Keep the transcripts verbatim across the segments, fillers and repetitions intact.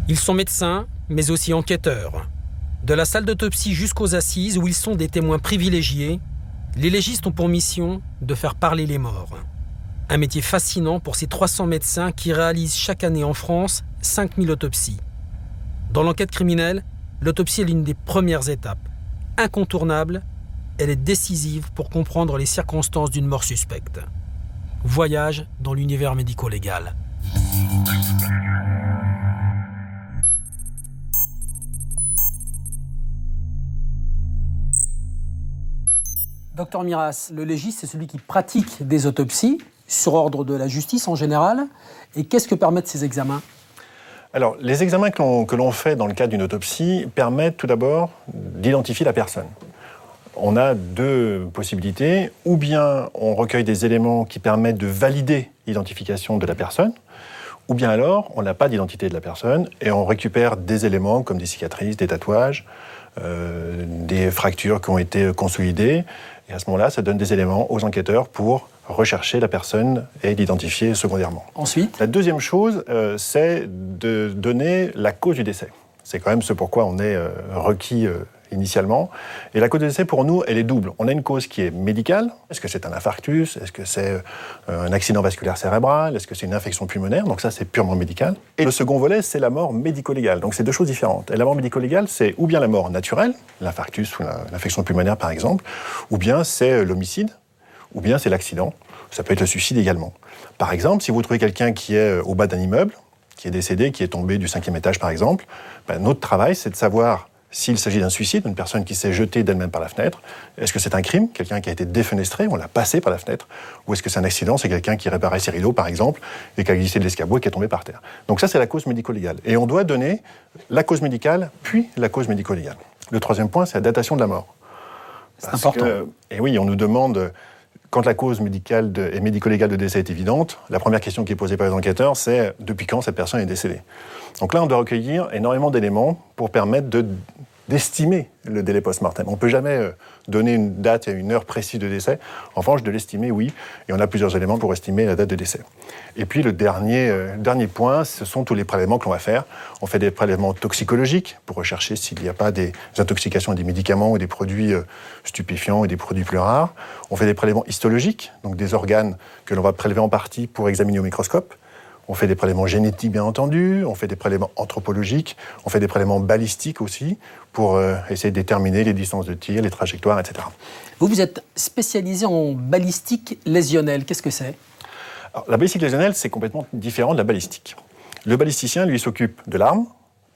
Ils sont médecins, mais aussi enquêteurs. De la salle d'autopsie jusqu'aux assises, où ils sont des témoins privilégiés, les légistes ont pour mission de faire parler les morts. Un métier fascinant pour ces trois cents médecins qui réalisent chaque année en France cinq mille autopsies. Dans l'enquête criminelle, l'autopsie est l'une des premières étapes. Incontournable, elle est décisive pour comprendre les circonstances d'une mort suspecte. Voyage dans l'univers médico-légal. Docteur Miras, le légiste, c'est celui qui pratique des autopsies, sur ordre de la justice en général. Et qu'est-ce que permettent ces examens ? Alors, les examens que l'on, que l'on fait dans le cadre d'une autopsie permettent tout d'abord d'identifier la personne. On a deux possibilités. Ou bien on recueille des éléments qui permettent de valider l'identification de la personne, ou bien alors on n'a pas d'identité de la personne et on récupère des éléments comme des cicatrices, des tatouages, euh, des fractures qui ont été consolidées. Et à ce moment-là, ça donne des éléments aux enquêteurs pour rechercher la personne et l'identifier secondairement. Ensuite ? La deuxième chose, euh, c'est de donner la cause du décès. C'est quand même ce pourquoi on est euh, requis euh, initialement. Et la cause du décès, pour nous, elle est double. On a une cause qui est médicale. Est-ce que c'est un infarctus ? Est-ce que c'est euh, un accident vasculaire cérébral ? Est-ce que c'est une infection pulmonaire ? Donc ça, c'est purement médical. Et le second volet, c'est la mort médico-légale. Donc c'est deux choses différentes. Et la mort médico-légale, c'est ou bien la mort naturelle, l'infarctus ou la, l'infection pulmonaire par exemple, ou bien c'est l'homicide, ou bien c'est l'accident. Ça peut être le suicide également. Par exemple, si vous trouvez quelqu'un qui est au bas d'un immeuble, qui est décédé, qui est tombé du cinquième étage par exemple, ben, notre travail, c'est de savoir s'il s'agit d'un suicide, d'une personne qui s'est jetée d'elle-même par la fenêtre. Est-ce que c'est un crime, quelqu'un qui a été défenestré, on l'a passé par la fenêtre, ou est-ce que c'est un accident, c'est quelqu'un qui réparait ses rideaux par exemple, et qui a glissé de l'escabeau et qui est tombé par terre. Donc ça, c'est la cause médico-légale. Et on doit donner la cause médicale, puis la cause médico-légale. Le troisième point, c'est la datation de la mort. C'est Parce important. Que, et oui, on nous demande... Quand la cause médicale de, et médico-légale de décès est évidente, la première question qui est posée par les enquêteurs, c'est depuis quand cette personne est décédée. Donc là, on doit recueillir énormément d'éléments pour permettre de, d'estimer le délai post-mortem. On ne peut jamais donner une date et une heure précise de décès. En revanche, de l'estimer, oui. Et on a plusieurs éléments pour estimer la date de décès. Et puis, le dernier, euh, dernier point, ce sont tous les prélèvements que l'on va faire. On fait des prélèvements toxicologiques pour rechercher s'il n'y a pas des intoxications à des médicaments ou des produits euh, stupéfiants et des produits plus rares. On fait des prélèvements histologiques, donc des organes que l'on va prélever en partie pour examiner au microscope. On fait des prélèvements génétiques, bien entendu, on fait des prélèvements anthropologiques, on fait des prélèvements balistiques aussi, pour euh, essayer de déterminer les distances de tir, les trajectoires, et cetera. Vous, vous êtes spécialisé en balistique lésionnelle. Qu'est-ce que c'est ? Alors, la balistique lésionnelle, c'est complètement différent de la balistique. Le balisticien, lui, s'occupe de l'arme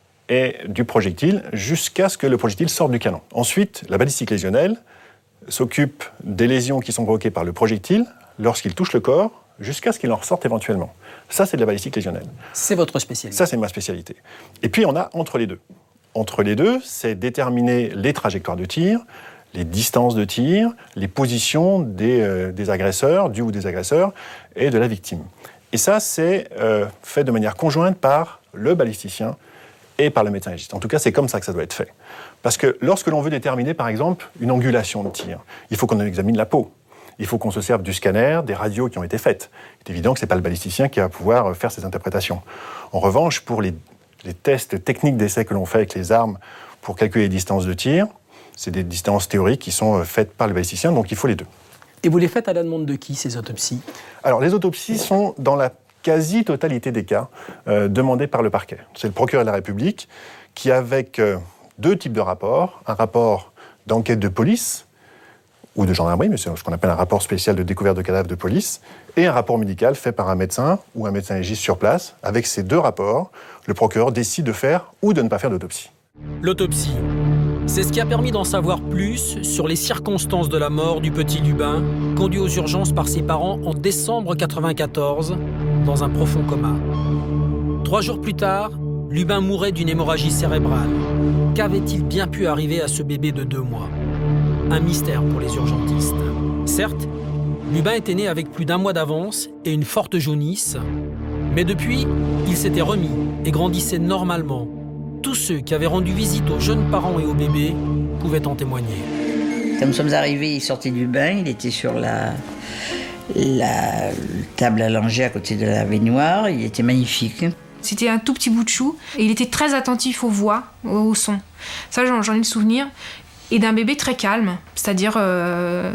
et du projectile jusqu'à ce que le projectile sorte du canon. Ensuite, la balistique lésionnelle s'occupe des lésions qui sont provoquées par le projectile lorsqu'il touche le corps, jusqu'à ce qu'il en ressorte éventuellement. Ça, c'est de la balistique lésionnelle. C'est votre spécialité. Ça, c'est ma spécialité. Et puis, on a entre les deux. Entre les deux, c'est déterminer les trajectoires de tir, les distances de tir, les positions des, euh, des agresseurs, du ou des agresseurs, et de la victime. Et ça, c'est euh, fait de manière conjointe par le balisticien et par le médecin légiste. En tout cas, c'est comme ça que ça doit être fait. Parce que lorsque l'on veut déterminer, par exemple, une angulation de tir, il faut qu'on examine la peau. Il faut qu'on se serve du scanner, des radios qui ont été faites. Il est évident que ce n'est pas le balisticien qui va pouvoir faire ces interprétations. En revanche, pour les, les tests techniques d'essai que l'on fait avec les armes pour calculer les distances de tir, c'est des distances théoriques qui sont faites par le balisticien, donc il faut les deux. Et vous les faites à la demande de qui, ces autopsies ? Alors, les autopsies sont, dans la quasi-totalité des cas, euh, demandées par le parquet. C'est le procureur de la République qui, avec euh, deux types de rapports, un rapport d'enquête de police, ou de gendarmerie, mais c'est ce qu'on appelle un rapport spécial de découverte de cadavres de police, et un rapport médical fait par un médecin ou un médecin légiste sur place. Avec ces deux rapports, le procureur décide de faire ou de ne pas faire d'autopsie. L'autopsie, c'est ce qui a permis d'en savoir plus sur les circonstances de la mort du petit Lubin, conduit aux urgences par ses parents en décembre quatre-vingt-quatorze, dans un profond coma. Trois jours plus tard, Lubin mourait d'une hémorragie cérébrale. Qu'avait-il bien pu arriver à ce bébé de deux mois ? Un mystère pour les urgentistes. Certes, Lubin était né avec plus d'un mois d'avance et une forte jaunisse, mais depuis, il s'était remis et grandissait normalement. Tous ceux qui avaient rendu visite aux jeunes parents et au bébé pouvaient en témoigner. Quand nous sommes arrivés, il sortait du bain, il était sur la, la table allongée à côté de la baignoire, il était magnifique. C'était un tout petit bout de chou. Et il était très attentif aux voix, aux sons. Ça, j'en, j'en ai le souvenir. Et d'un bébé très calme. C'est-à-dire... Euh,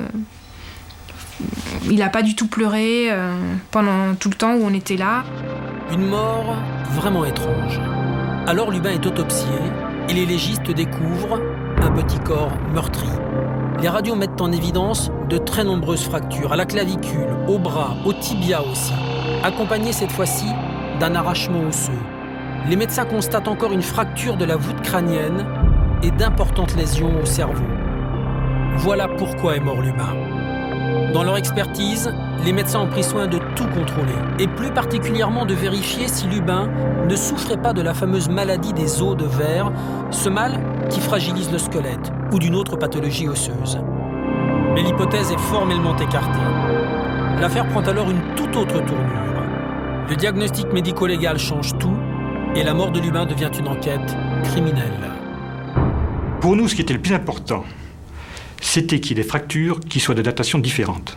il n'a pas du tout pleuré euh, pendant tout le temps où on était là. Une mort vraiment étrange. Alors Lubin est autopsié et les légistes découvrent un petit corps meurtri. Les radios mettent en évidence de très nombreuses fractures à la clavicule, au bras, au tibia aussi, accompagnées cette fois-ci d'un arrachement osseux. Les médecins constatent encore une fracture de la voûte crânienne et d'importantes lésions au cerveau. Voilà pourquoi est mort Lubin. Dans leur expertise, les médecins ont pris soin de tout contrôler, et plus particulièrement de vérifier si Lubin ne souffrait pas de la fameuse maladie des os de verre, ce mal qui fragilise le squelette, ou d'une autre pathologie osseuse. Mais l'hypothèse est formellement écartée. L'affaire prend alors une toute autre tournure. Le diagnostic médico-légal change tout, et la mort de Lubin devient une enquête criminelle. Pour nous, ce qui était le plus important, c'était qu'il y ait des fractures qui soient de datation différente.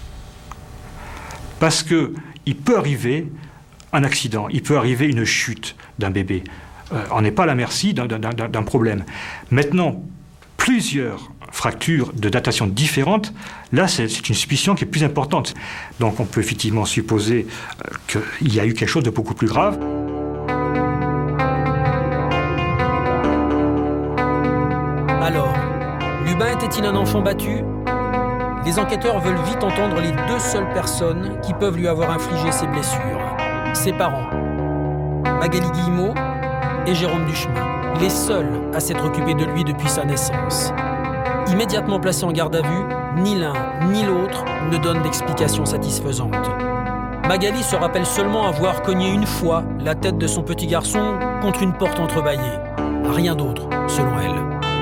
Parce qu'il peut arriver un accident, il peut arriver une chute d'un bébé. Euh, on n'est pas à la merci d'un, d'un, d'un, d'un problème. Maintenant, plusieurs fractures de datation différentes, là, c'est, c'est une suspicion qui est plus importante. Donc, on peut effectivement supposer euh, qu'il y a eu quelque chose de beaucoup plus grave. Alors, Lubin était-il un enfant battu ? Les enquêteurs veulent vite entendre les deux seules personnes qui peuvent lui avoir infligé ces blessures. Ses parents, Magali Guillemot et Jérôme Duchemin, les seuls à s'être occupés de lui depuis sa naissance. Immédiatement placés en garde à vue, ni l'un ni l'autre ne donnent d'explication satisfaisante. Magali se rappelle seulement avoir cogné une fois la tête de son petit garçon contre une porte entrebâillée. Rien d'autre, selon elle.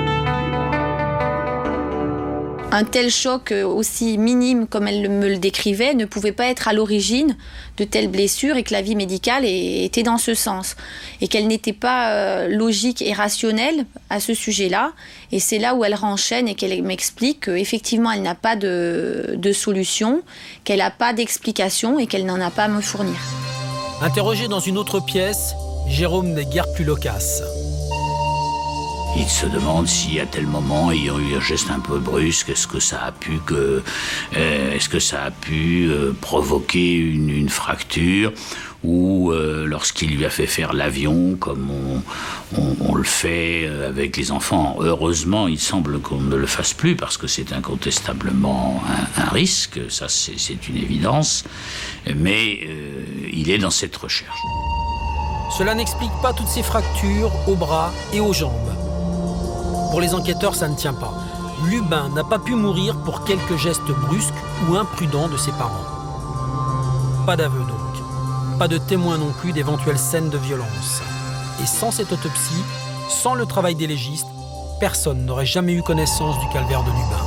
Un tel choc aussi minime comme elle me le décrivait ne pouvait pas être à l'origine de telles blessures et que la vie médicale était dans ce sens. Et qu'elle n'était pas logique et rationnelle à ce sujet-là. Et c'est là où elle renchaîne et qu'elle m'explique qu'effectivement elle n'a pas de, de solution, qu'elle n'a pas d'explication et qu'elle n'en a pas à me fournir. Interrogé dans une autre pièce, Jérôme n'est guère plus loquace. Il se demande si à tel moment, ayant eu un geste un peu brusque, est-ce que ça a pu, que, euh, est-ce que ça a pu euh, provoquer une, une fracture ou euh, lorsqu'il lui a fait faire l'avion, comme on, on, on le fait avec les enfants. Heureusement, il semble qu'on ne le fasse plus parce que c'est incontestablement un, un risque, ça c'est, c'est une évidence, mais euh, il est dans cette recherche. Cela n'explique pas toutes ces fractures aux bras et aux jambes. Pour les enquêteurs, ça ne tient pas. Lubin n'a pas pu mourir pour quelques gestes brusques ou imprudents de ses parents. Pas d'aveu donc. Pas de témoin non plus d'éventuelles scènes de violence. Et sans cette autopsie, sans le travail des légistes, personne n'aurait jamais eu connaissance du calvaire de Lubin.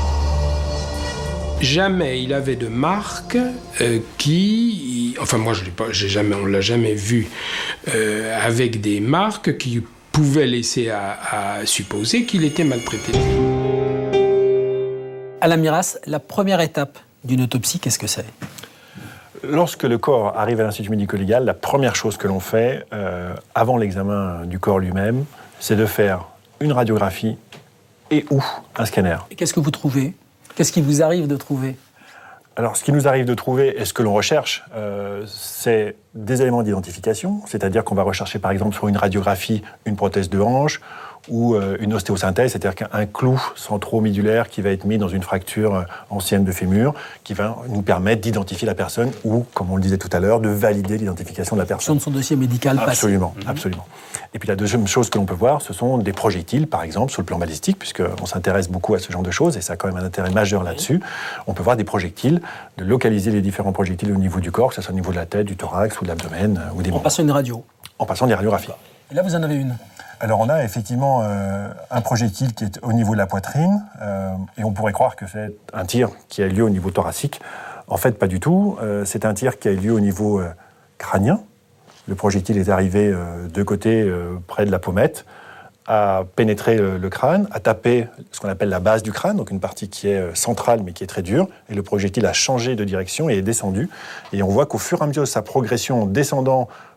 Jamais il avait de marque euh, qui... Enfin, moi, je l'ai pas, j'ai jamais, on ne l'a jamais vu euh, avec des marques qui pouvaient laisser à, à supposer qu'il était maltraité. Alain Miras, la première étape d'une autopsie, qu'est-ce que c'est ? Lorsque le corps arrive à l'Institut médico-légal, la première chose que l'on fait, euh, avant l'examen du corps lui-même, c'est de faire une radiographie et ou un scanner. Et qu'est-ce que vous trouvez ? Qu'est-ce qui vous arrive de trouver ? Alors, ce qui nous arrive de trouver, et ce que l'on recherche, euh, c'est des éléments d'identification, c'est-à-dire qu'on va rechercher, par exemple, sur une radiographie, une prothèse de hanche ou euh, une ostéosynthèse, c'est-à-dire qu'un clou centro-médulaire qui va être mis dans une fracture euh, ancienne de fémur, qui va nous permettre d'identifier la personne ou, comme on le disait tout à l'heure, de valider l'identification de la personne. De son dossier médical passé. Absolument, Mmh. absolument. Et puis la deuxième chose que l'on peut voir, ce sont des projectiles, par exemple, sur le plan balistique, puisqu'on s'intéresse beaucoup à ce genre de choses, et ça a quand même un intérêt majeur là-dessus. On peut voir des projectiles, de localiser les différents projectiles au niveau du corps, que ce soit au niveau de la tête, du thorax ou de l'abdomen, euh, ou des En membres. passant une radio. En passant des radiographies. Et là, vous en avez une. Alors on a effectivement euh, un projectile qui est au niveau de la poitrine, euh, et on pourrait croire que c'est un tir qui a lieu au niveau thoracique. En fait, pas du tout. Euh, c'est un tir qui a lieu au niveau euh, crânien. Le projectile est arrivé euh, de côté, euh, près de la pommette, a pénétré le, le crâne, a tapé ce qu'on appelle la base du crâne, donc une partie qui est euh, centrale mais qui est très dure, et le projectile a changé de direction et est descendu. Et on voit qu'au fur et à mesure de sa progression descendant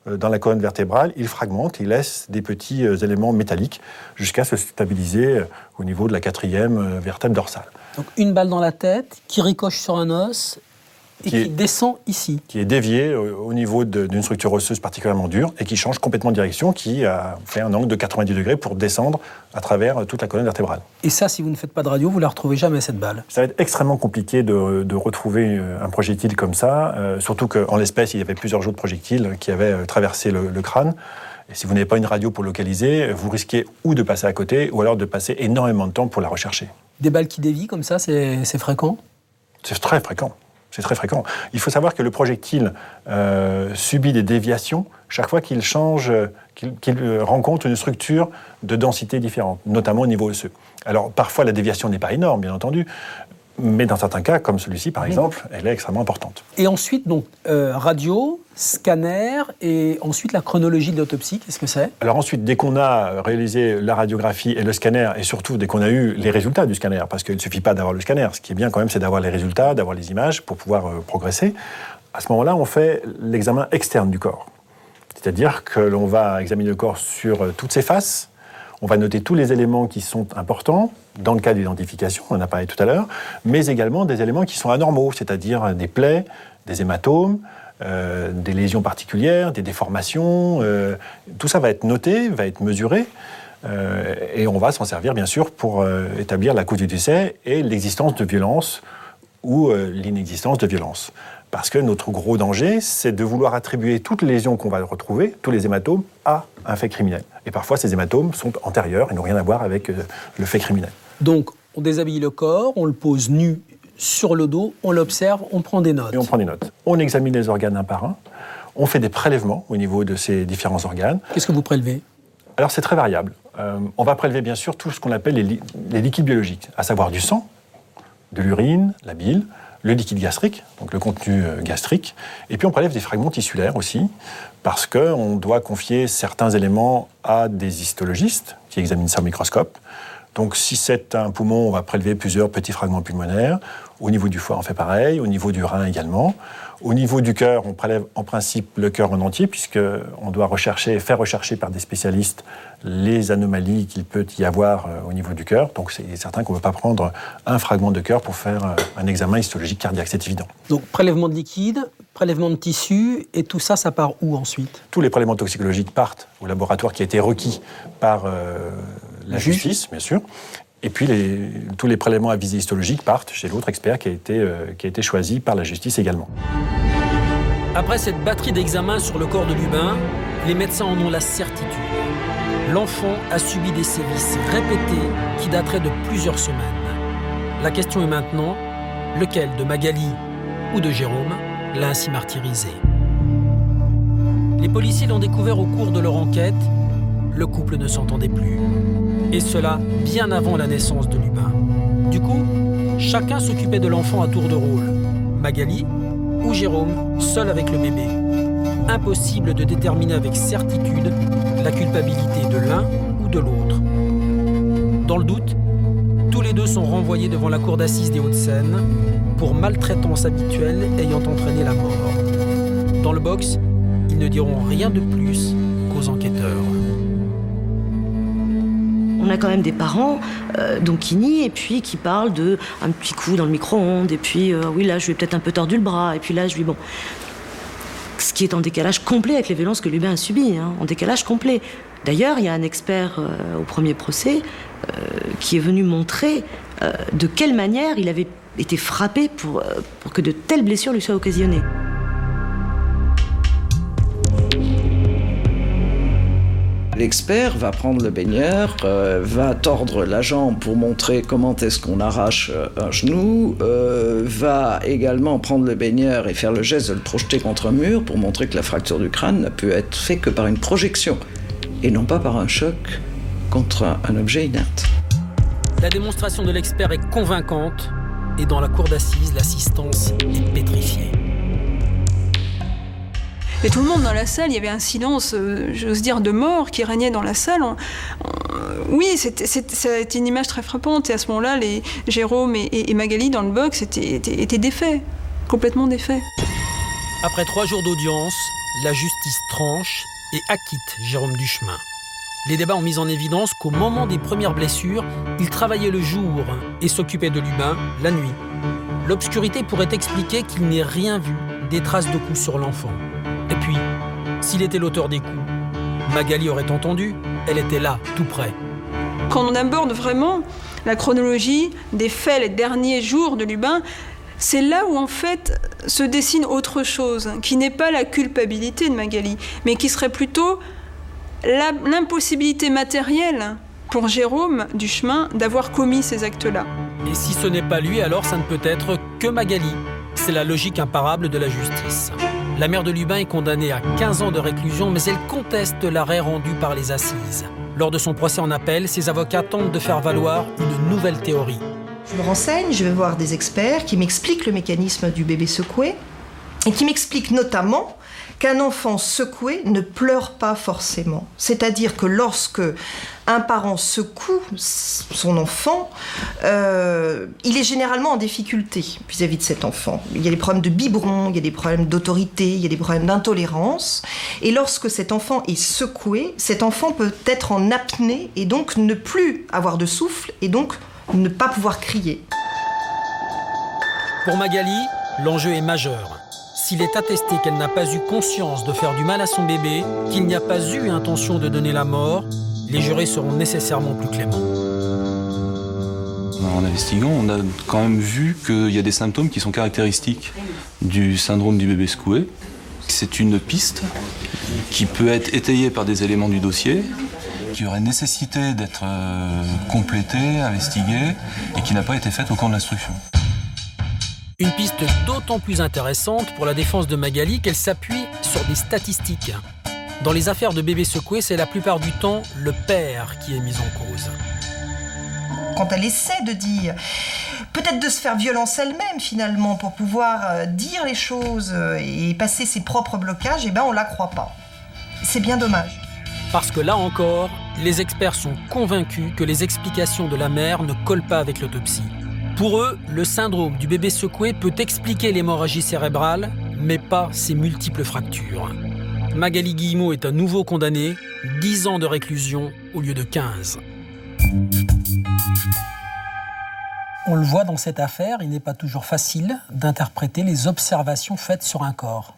dans la colonne vertébrale, il fragmente, il laisse des petits éléments métalliques jusqu'à se stabiliser au niveau de la quatrième vertèbre dorsale. Donc une balle dans la tête qui ricoche sur un os et qui, qui est, descend ici. Qui est déviée au niveau de, d'une structure osseuse particulièrement dure et qui change complètement de direction, qui a fait un angle de quatre-vingt-dix degrés pour descendre à travers toute la colonne vertébrale. Et ça, si vous ne faites pas de radio, vous ne la retrouvez jamais, cette balle? Ça va être extrêmement compliqué de, de retrouver un projectile comme ça, euh, surtout qu'en l'espèce, il y avait plusieurs jeux de projectiles qui avaient traversé le, le crâne. Et si vous n'avez pas une radio pour localiser, vous risquez ou de passer à côté, ou alors de passer énormément de temps pour la rechercher. Des balles qui dévient comme ça, c'est, c'est fréquent? C'est très fréquent. C'est très fréquent. Il faut savoir que le projectile euh, subit des déviations chaque fois qu'il change, qu'il, qu'il rencontre une structure de densité différente, notamment au niveau osseux. Alors parfois la déviation n'est pas énorme, bien entendu, mais dans certains cas, comme celui-ci par exemple, elle est extrêmement importante. Et ensuite, donc, euh, radio, scanner, et ensuite la chronologie de l'autopsie, qu'est-ce que c'est? Alors ensuite, dès qu'on a réalisé la radiographie et le scanner, et surtout dès qu'on a eu les résultats du scanner, parce qu'il ne suffit pas d'avoir le scanner, ce qui est bien quand même, c'est d'avoir les résultats, d'avoir les images pour pouvoir euh, progresser. À ce moment-là, on fait l'examen externe du corps. C'est-à-dire que l'on va examiner le corps sur euh, toutes ses faces. On va noter tous les éléments qui sont importants, dans le cas d'identification, on en a parlé tout à l'heure, mais également des éléments qui sont anormaux, c'est-à-dire des plaies, des hématomes, euh, des lésions particulières, des déformations. Euh, tout ça va être noté, va être mesuré, euh, et on va s'en servir, bien sûr, pour euh, établir la cause du décès et l'existence de violence ou euh, l'inexistence de violence. Parce que notre gros danger, c'est de vouloir attribuer toutes les lésions qu'on va retrouver, tous les hématomes, à un fait criminel. Et parfois, ces hématomes sont antérieurs et n'ont rien à voir avec euh, le fait criminel. Donc, on déshabille le corps, on le pose nu sur le dos, on l'observe, on prend des notes. Et on prend des notes. On examine les organes un par un, on fait des prélèvements au niveau de ces différents organes. Qu'est-ce que vous prélevez? Alors, c'est très variable. Euh, on va prélever, bien sûr, tout ce qu'on appelle les, li- les liquides biologiques, à savoir du sang, de l'urine, la bile, le liquide gastrique, donc le contenu gastrique, et puis on prélève des fragments tissulaires aussi, parce qu'on doit confier certains éléments à des histologistes qui examinent ça au microscope. Donc si c'est un poumon, on va prélever plusieurs petits fragments pulmonaires. Au niveau du foie, on fait pareil, au niveau du rein également. Au niveau du cœur, on prélève en principe le cœur en entier, puisqu'on doit rechercher, faire rechercher par des spécialistes les anomalies qu'il peut y avoir au niveau du cœur. Donc c'est certain qu'on ne peut pas prendre un fragment de cœur pour faire un examen histologique cardiaque, c'est évident. Donc prélèvement de liquide, prélèvement de tissu, et tout ça, ça part où ensuite? Tous les prélèvements toxicologiques partent au laboratoire qui a été requis par euh, la justice, bien sûr. Et puis, les, tous les prélèvements à visée histologique partent chez l'autre expert qui a, été, euh, qui a été choisi par la justice également. Après cette batterie d'examens sur le corps de Lubin, les médecins en ont la certitude. L'enfant a subi des sévices répétés qui dateraient de plusieurs semaines. La question est maintenant, lequel de Magali ou de Jérôme l'a ainsi martyrisé? Les policiers l'ont découvert au cours de leur enquête. Le couple ne s'entendait plus. Et cela bien avant la naissance de Lubin. Du coup, chacun s'occupait de l'enfant à tour de rôle. Magali ou Jérôme, seul avec le bébé. Impossible de déterminer avec certitude la culpabilité de l'un ou de l'autre. Dans le doute, tous les deux sont renvoyés devant la cour d'assises des Hauts-de-Seine pour maltraitance habituelle ayant entraîné la mort. Dans le box, ils ne diront rien de plus qu'aux enquêteurs. On a quand même des parents euh, donc qui nient et puis qui parlent de un petit coup dans le micro-ondes et puis euh, oui là je lui ai peut-être un peu tordu le bras et puis là je lui bon, ce qui est en décalage complet avec les violences que Lubin a subies, hein, en décalage complet. D'ailleurs il y a un expert euh, au premier procès euh, qui est venu montrer euh, de quelle manière il avait été frappé pour, euh, pour que de telles blessures lui soient occasionnées. L'expert va prendre le baigneur, euh, va tordre la jambe pour montrer comment est-ce qu'on arrache un genou, euh, va également prendre le baigneur et faire le geste de le projeter contre un mur pour montrer que la fracture du crâne n'a pu être faite que par une projection et non pas par un choc contre un, un objet inerte. La démonstration de l'expert est convaincante et dans la cour d'assises, l'assistance est pétrifiée. Et tout le monde dans la salle, il y avait un silence, euh, j'ose dire, de mort qui régnait dans la salle. On, on, oui, c'était, c'était une image très frappante. Et à ce moment-là, les Jérôme et, et, et Magali dans le box étaient, étaient, étaient défaits, complètement défaits. Après trois jours d'audience, la justice tranche et acquitte Jérôme Duchemin. Les débats ont mis en évidence qu'au moment des premières blessures, il travaillait le jour et s'occupait de Lubin la nuit. L'obscurité pourrait expliquer qu'il n'ait rien vu des traces de coups sur l'enfant. Et puis, s'il était l'auteur des coups, Magali aurait entendu, elle était là, tout près. Quand on aborde vraiment la chronologie des faits, les derniers jours de Lubin, c'est là où en fait se dessine autre chose, qui n'est pas la culpabilité de Magali, mais qui serait plutôt la, l'impossibilité matérielle pour Jérôme Duchemin d'avoir commis ces actes-là. Et si ce n'est pas lui, alors ça ne peut être que Magali. C'est la logique imparable de la justice. La mère de Lubin est condamnée à quinze ans de réclusion, mais elle conteste l'arrêt rendu par les assises. Lors de son procès en appel, ses avocats tentent de faire valoir une nouvelle théorie. Je me renseigne, je vais voir des experts qui m'expliquent le mécanisme du bébé secoué et qui m'expliquent notamment qu'un enfant secoué ne pleure pas forcément. C'est-à-dire que lorsque un parent secoue son enfant, euh, il est généralement en difficulté vis-à-vis de cet enfant. Il y a des problèmes de biberon, il y a des problèmes d'autorité, il y a des problèmes d'intolérance. Et lorsque cet enfant est secoué, cet enfant peut être en apnée et donc ne plus avoir de souffle et donc ne pas pouvoir crier. Pour Magali, l'enjeu est majeur. S'il est attesté qu'elle n'a pas eu conscience de faire du mal à son bébé, qu'il n'y a pas eu intention de donner la mort, les jurés seront nécessairement plus cléments. En investiguant, on a quand même vu qu'il y a des symptômes qui sont caractéristiques du syndrome du bébé secoué. C'est une piste qui peut être étayée par des éléments du dossier, qui aurait nécessité d'être euh, complétée, investiguée, et qui n'a pas été faite au cours de l'instruction. Une piste d'autant plus intéressante pour la défense de Magali qu'elle s'appuie sur des statistiques. Dans les affaires de bébés secoués, c'est la plupart du temps le père qui est mis en cause. Quand elle essaie de dire, peut-être de se faire violence elle-même finalement pour pouvoir dire les choses et passer ses propres blocages, eh ben on la croit pas. C'est bien dommage. Parce que là encore, les experts sont convaincus que les explications de la mère ne collent pas avec l'autopsie. Pour eux, le syndrome du bébé secoué peut expliquer l'hémorragie cérébrale, mais pas ses multiples fractures. Magali Guillemot est à nouveau condamnée, dix ans de réclusion au lieu de quinze. On le voit dans cette affaire, il n'est pas toujours facile d'interpréter les observations faites sur un corps.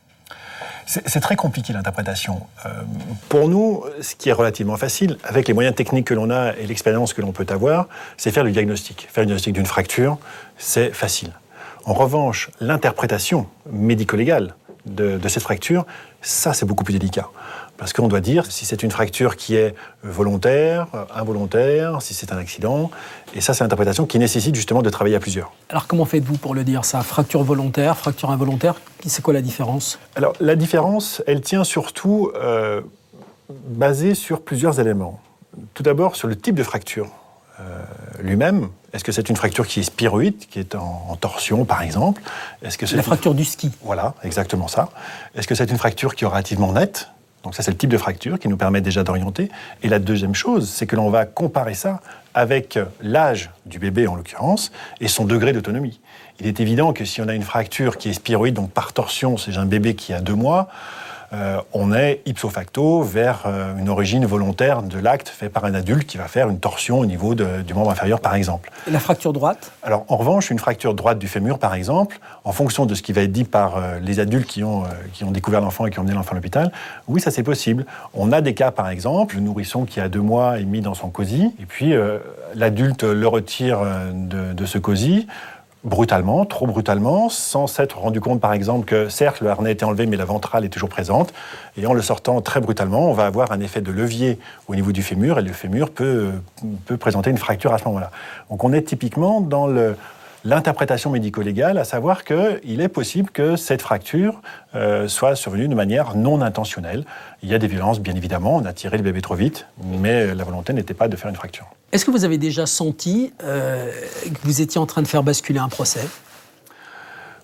C'est, c'est très compliqué l'interprétation. Euh, pour nous, ce qui est relativement facile, avec les moyens techniques que l'on a et l'expérience que l'on peut avoir, c'est faire le diagnostic. Faire le diagnostic d'une fracture, c'est facile. En revanche, l'interprétation médico-légale de, de cette fracture, ça c'est beaucoup plus délicat. Parce qu'on doit dire si c'est une fracture qui est volontaire, involontaire, si c'est un accident. Et ça, c'est l'interprétation qui nécessite justement de travailler à plusieurs. Alors comment faites-vous pour le dire ça ? Fracture volontaire, fracture involontaire, c'est quoi la différence ? Alors la différence, elle tient surtout euh, basée sur plusieurs éléments. Tout d'abord sur le type de fracture euh, lui-même. Est-ce que c'est une fracture qui est spiroïde, qui est en, en torsion par exemple ? Est-ce que c'est la une... fracture du ski. Voilà, exactement ça. Est-ce que c'est une fracture qui est relativement nette ? Donc ça, c'est le type de fracture qui nous permet déjà d'orienter. Et la deuxième chose, c'est que l'on va comparer ça avec l'âge du bébé, en l'occurrence, et son degré d'autonomie. Il est évident que si on a une fracture qui est spiroïde, donc par torsion, c'est un bébé qui a deux mois, euh, on est ipso facto vers euh, une origine volontaire de l'acte fait par un adulte qui va faire une torsion au niveau de, du membre inférieur, par exemple. Et la fracture droite ? Alors, en revanche, une fracture droite du fémur, par exemple, en fonction de ce qui va être dit par euh, les adultes qui ont, euh, qui ont découvert l'enfant et qui ont emmené l'enfant à l'hôpital, oui, ça c'est possible. On a des cas, par exemple, le nourrisson qui a deux mois est mis dans son cosy, et puis euh, l'adulte le retire de, de ce cosy, brutalement, trop brutalement, sans s'être rendu compte, par exemple, que certes, le harnais était enlevé, mais la ventrale est toujours présente. Et en le sortant très brutalement, on va avoir un effet de levier au niveau du fémur, et le fémur peut, peut présenter une fracture à ce moment-là. Donc on est typiquement dans le, l'interprétation médico-légale, à savoir qu'il est possible que cette fracture euh, soit survenue de manière non intentionnelle. Il y a des violences, bien évidemment, on a tiré le bébé trop vite, mais la volonté n'était pas de faire une fracture. Est-ce que vous avez déjà senti euh, que vous étiez en train de faire basculer un procès ? Oui.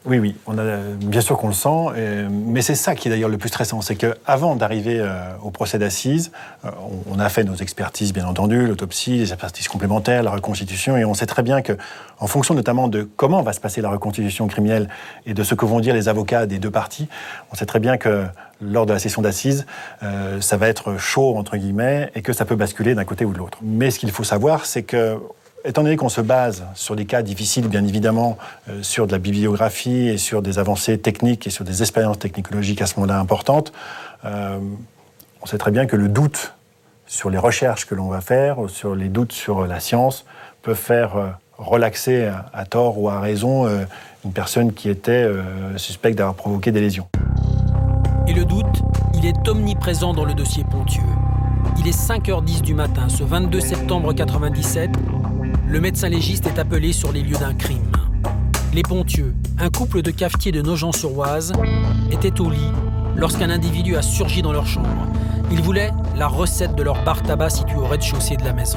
Oui, oui, on a, bien sûr qu'on le sent, et, mais c'est ça qui est d'ailleurs le plus stressant, c'est qu'avant d'arriver euh, au procès d'assises, euh, on, on a fait nos expertises, bien entendu, l'autopsie, les expertises complémentaires, la reconstitution, et on sait très bien que, en fonction notamment de comment va se passer la reconstitution criminelle et de ce que vont dire les avocats des deux parties, on sait très bien que lors de la session d'assises, euh, ça va être chaud, entre guillemets, et que ça peut basculer d'un côté ou de l'autre. Mais ce qu'il faut savoir, c'est que étant donné qu'on se base sur des cas difficiles, bien évidemment, euh, sur de la bibliographie et sur des avancées techniques et sur des expériences technologiques à ce moment-là importantes, euh, on sait très bien que le doute sur les recherches que l'on va faire, sur les doutes sur la science, peut faire euh, relaxer à, à tort ou à raison euh, une personne qui était euh, suspecte d'avoir provoqué des lésions. Et le doute, il est omniprésent dans le dossier Pontieux. Il est cinq heures dix du matin, ce vingt-deux septembre quatre-vingt-dix-sept. Le médecin légiste est appelé sur les lieux d'un crime. Les Pontieux, un couple de cafetiers de Nogent-sur-Oise, étaient au lit lorsqu'un individu a surgi dans leur chambre. Il voulait la recette de leur bar tabac situé au rez-de-chaussée de la maison.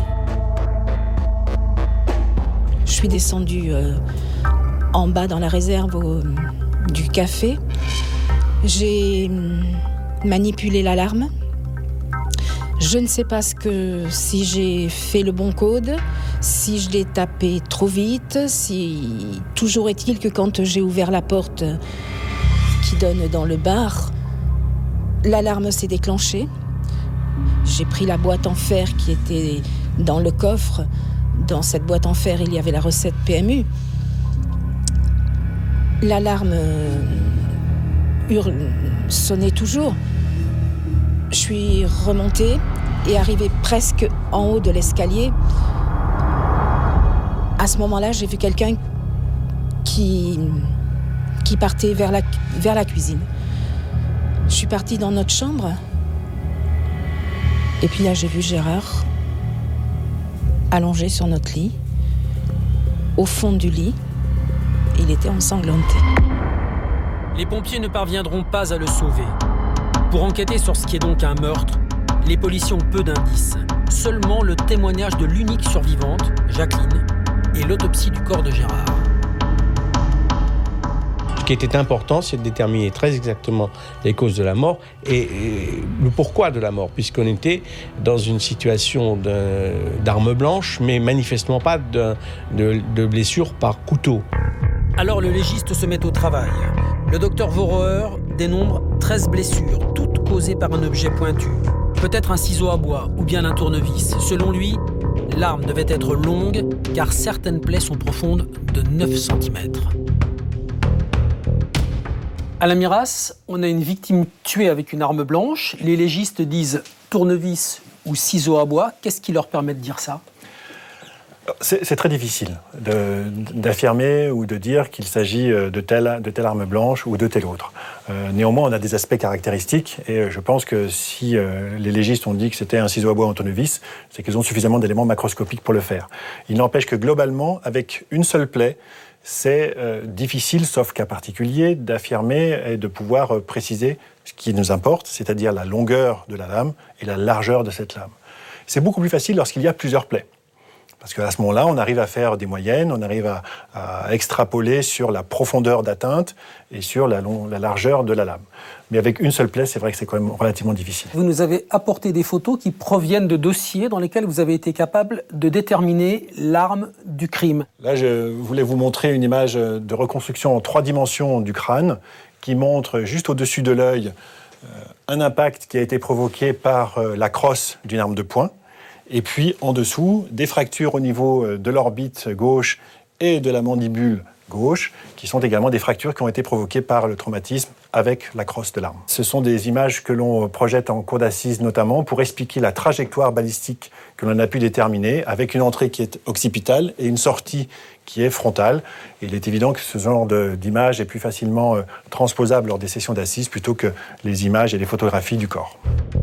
Je suis descendue euh, en bas dans la réserve au, du café. J'ai manipulé l'alarme. Je ne sais pas ce que, si j'ai fait le bon code, si je l'ai tapé trop vite, si... Toujours est-il que quand j'ai ouvert la porte qui donne dans le bar, l'alarme s'est déclenchée. J'ai pris la boîte en fer qui était dans le coffre. Dans cette boîte en fer, il y avait la recette P M U. L'alarme hurle, sonnait toujours. Je suis remontée et arrivée presque en haut de l'escalier. À ce moment-là, j'ai vu quelqu'un qui, qui partait vers la, vers la cuisine. Je suis partie dans notre chambre. Et puis là, j'ai vu Gérard allongé sur notre lit. Au fond du lit, il était ensanglanté. Les pompiers ne parviendront pas à le sauver. Pour enquêter sur ce qui est donc un meurtre, les policiers ont peu d'indices. Seulement le témoignage de l'unique survivante, Jacqueline, et l'autopsie du corps de Gérard. Ce qui était important, c'est de déterminer très exactement les causes de la mort et, et le pourquoi de la mort, puisqu'on était dans une situation de, d'arme blanche, mais manifestement pas de, de, de blessure par couteau. Alors le légiste se met au travail. Le docteur Vorauer dénombre treize blessures, toutes causées par un objet pointu. Peut-être un ciseau à bois ou bien un tournevis. Selon lui, l'arme devait être longue car certaines plaies sont profondes de neuf centimètres. Alain Miras, on a une victime tuée avec une arme blanche. Les légistes disent tournevis ou ciseau à bois. Qu'est-ce qui leur permet de dire ça ? C'est, c'est très difficile de, d'affirmer ou de dire qu'il s'agit de telle, de telle arme blanche ou de telle autre. Euh, néanmoins, on a des aspects caractéristiques et je pense que si euh, les légistes ont dit que c'était un ciseau à bois ou un tournevis, c'est qu'ils ont suffisamment d'éléments macroscopiques pour le faire. Il n'empêche que globalement, avec une seule plaie, c'est euh, difficile, sauf cas particulier, d'affirmer et de pouvoir euh, préciser ce qui nous importe, c'est-à-dire la longueur de la lame et la largeur de cette lame. C'est beaucoup plus facile lorsqu'il y a plusieurs plaies. Parce qu'à ce moment-là, on arrive à faire des moyennes, on arrive à, à extrapoler sur la profondeur d'atteinte et sur la, long, la largeur de la lame. Mais avec une seule plaie, c'est vrai que c'est quand même relativement difficile. Vous nous avez apporté des photos qui proviennent de dossiers dans lesquels vous avez été capable de déterminer l'arme du crime. Là, je voulais vous montrer une image de reconstruction en trois dimensions du crâne qui montre juste au-dessus de l'œil euh, un impact qui a été provoqué par euh, la crosse d'une arme de poing. Et puis, en dessous, des fractures au niveau de l'orbite gauche et de la mandibule gauche, qui sont également des fractures qui ont été provoquées par le traumatisme avec la crosse de l'arme. Ce sont des images que l'on projette en cour d'assises notamment pour expliquer la trajectoire balistique que l'on a pu déterminer avec une entrée qui est occipitale et une sortie qui est frontale. Et il est évident que ce genre de, d'image est plus facilement euh, transposable lors des sessions d'assises plutôt que les images et les photographies du corps.